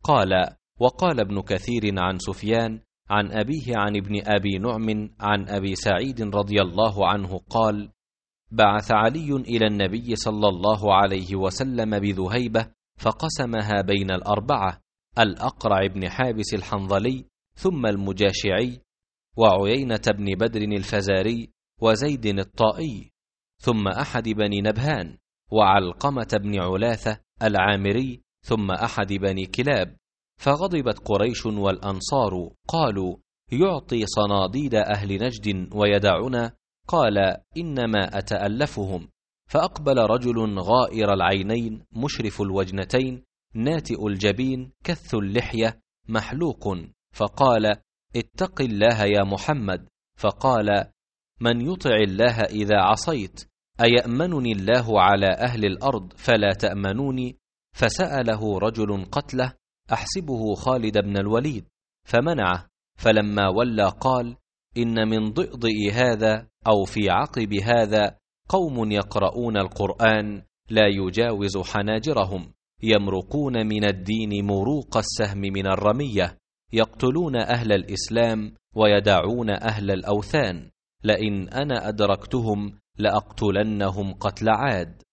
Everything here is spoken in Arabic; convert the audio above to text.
قال: وقال ابن كثير عن سفيان عن أبيه عن ابن أبي نعم عن أبي سعيد رضي الله عنه قال: بعث علي إلى النبي صلى الله عليه وسلم بذهيبة فقسمها بين الأربعة: الأقرع بن حابس الحنظلي، ثم المجاشعي، وعيينة بن بدر الفزاري، وزيد الطائي، ثم أحد بني نبهان، وعلقمة بن علاثة العامري، ثم أحد بني كلاب. فغضبت قريش والأنصار، قالوا: يعطي صناديد أهل نجد ويدعنا؟ قال: إنما أتألفهم. فأقبل رجل غائر العينين مشرف الوجنتين ناتئ الجبين كث اللحية محلوق، فقال: اتق الله يا محمد. فقال: من يطع الله إذا عصيت؟ أيأمنني الله على أهل الأرض فلا تأمنوني؟ فسأله رجل قتله أحسبه خالد بن الوليد، فمنعه. فلما ولى قال: إن من ضئضئ هذا أو في عقب هذا قوم يقرؤون القرآن لا يجاوز حناجرهم، يمرقون من الدين مروق السهم من الرمية، يقتلون أهل الإسلام ويدعون أهل الأوثان، لئن أنا أدركتهم لأقتلنهم قتل عاد.